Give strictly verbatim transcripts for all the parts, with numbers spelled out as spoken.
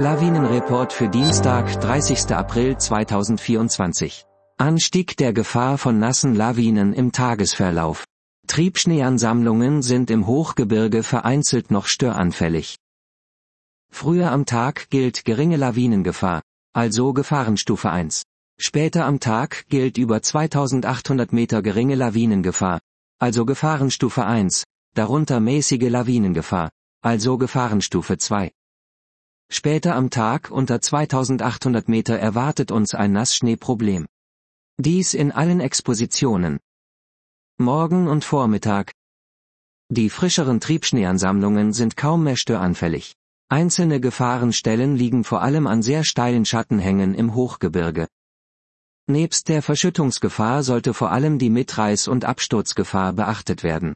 Lawinenreport für Dienstag, dreißigster April zweitausendvierundzwanzig. Anstieg der Gefahr von nassen Lawinen im Tagesverlauf. Triebschneeansammlungen sind im Hochgebirge vereinzelt noch störanfällig. Früher am Tag gilt geringe Lawinengefahr, also Gefahrenstufe eins. Später am Tag gilt über zweitausendachthundert Meter geringe Lawinengefahr, also Gefahrenstufe eins, darunter mäßige Lawinengefahr, also Gefahrenstufe zwei. Später am Tag unter zweitausendachthundert Meter erwartet uns ein Nassschneeproblem. Dies in allen Expositionen. Morgen und Vormittag. Die frischeren Triebschneeansammlungen sind kaum mehr störanfällig. Einzelne Gefahrenstellen liegen vor allem an sehr steilen Schattenhängen im Hochgebirge. Nebst der Verschüttungsgefahr sollte vor allem die Mitreiß- und Absturzgefahr beachtet werden.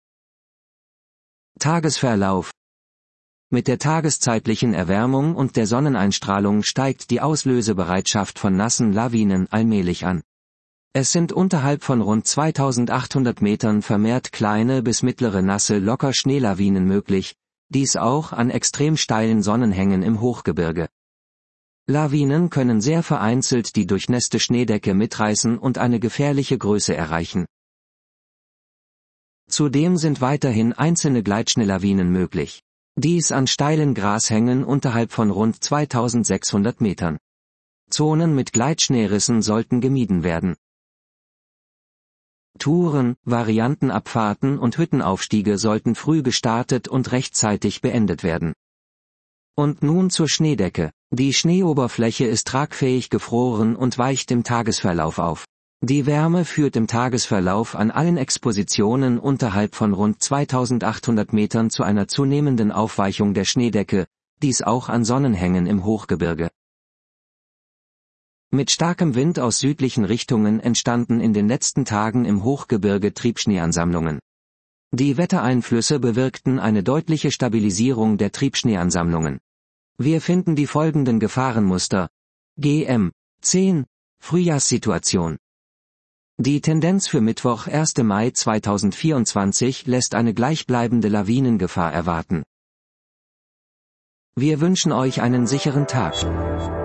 Tagesverlauf. Mit der tageszeitlichen Erwärmung und der Sonneneinstrahlung steigt die Auslösebereitschaft von nassen Lawinen allmählich an. Es sind unterhalb von rund zweitausendachthundert Metern vermehrt kleine bis mittlere nasse locker Schneelawinen möglich, dies auch an extrem steilen Sonnenhängen im Hochgebirge. Lawinen können sehr vereinzelt die durchnässte Schneedecke mitreißen und eine gefährliche Größe erreichen. Zudem sind weiterhin einzelne Gleitschneelawinen möglich. Dies an steilen Grashängen unterhalb von rund zweitausendsechshundert Metern. Zonen mit Gleitschneerissen sollten gemieden werden. Touren, Variantenabfahrten und Hüttenaufstiege sollten früh gestartet und rechtzeitig beendet werden. Und nun zur Schneedecke. Die Schneeoberfläche ist tragfähig gefroren und weicht im Tagesverlauf auf. Die Wärme führt im Tagesverlauf an allen Expositionen unterhalb von rund zweitausendachthundert Metern zu einer zunehmenden Aufweichung der Schneedecke, dies auch an Sonnenhängen im Hochgebirge. Mit starkem Wind aus südlichen Richtungen entstanden in den letzten Tagen im Hochgebirge Triebschneeansammlungen. Die Wettereinflüsse bewirkten eine deutliche Stabilisierung der Triebschneeansammlungen. Wir finden die folgenden Gefahrenmuster. G M zehn Frühjahrssituation. Die Tendenz für Mittwoch, erster Mai zweitausendvierundzwanzig lässt eine gleichbleibende Lawinengefahr erwarten. Wir wünschen euch einen sicheren Tag.